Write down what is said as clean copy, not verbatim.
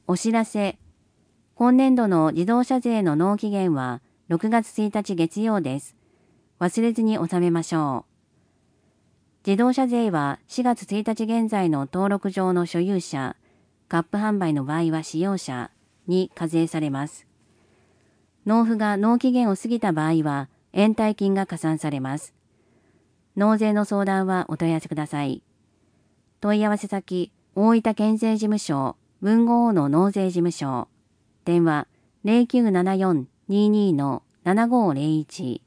お知らせ。今年度の自動車税の納期限は6月1日月曜です。忘れずに納めましょう。自動車税は4月1日現在の登録上の所有者、カップ販売の場合は使用者に課税されます。納付が納期限を過ぎた場合は延滞金が加算されます。納税の相談はお問い合わせください。問い合わせ先、大分県税事務所、豊後大野納税事務所。電話、0974-22-7501。